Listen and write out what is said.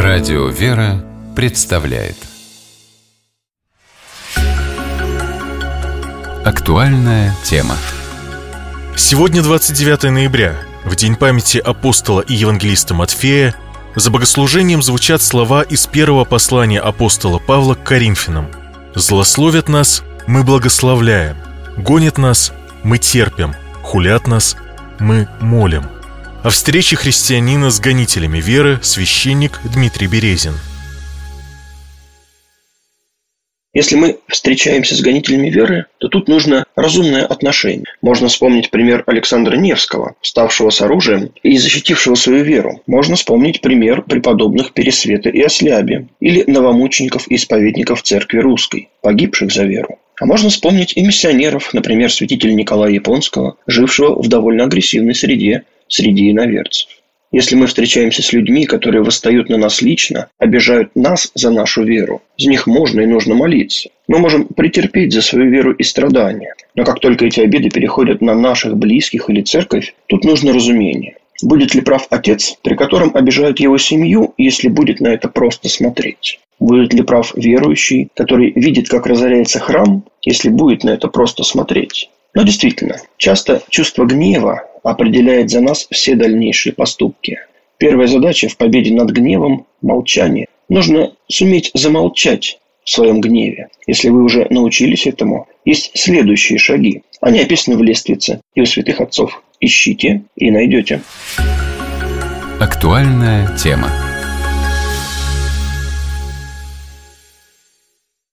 Радио «Вера» представляет актуальная тема. Сегодня 29 ноября, в день памяти апостола и евангелиста Матфея, за богослужением звучат слова из первого послания апостола Павла к Коринфянам: «Злословят нас, мы благословляем, гонят нас, мы терпим, хулят нас, мы молим». О встрече христианина с гонителями веры священник Дмитрий Березин. Если мы встречаемся с гонителями веры, то тут нужно разумное отношение. Можно вспомнить пример Александра Невского, ставшего с оружием и защитившего свою веру. Можно вспомнить пример преподобных Пересвета и Осляби или новомучеников и исповедников Церкви Русской, погибших за веру. А можно вспомнить и миссионеров, например, святителя Николая Японского, жившего в довольно агрессивной среде среди иноверцев. Если мы встречаемся с людьми, которые восстают на нас лично, обижают нас за нашу веру, за них можно и нужно молиться. Мы можем претерпеть за свою веру и страдания. Но как только эти обиды переходят на наших близких или церковь, тут нужно разумение. Будет ли прав отец, при котором обижают его семью, если будет на это просто смотреть? Будет ли прав верующий, который видит, как разоряется храм, если будет на это просто смотреть? Но действительно, часто чувство гнева определяет за нас все дальнейшие поступки. Первая задача в победе над гневом – молчание. Нужно суметь замолчать в своем гневе. Если вы уже научились этому, есть следующие шаги. Они описаны в лествице и у святых отцов. Ищите и найдете. Актуальная тема.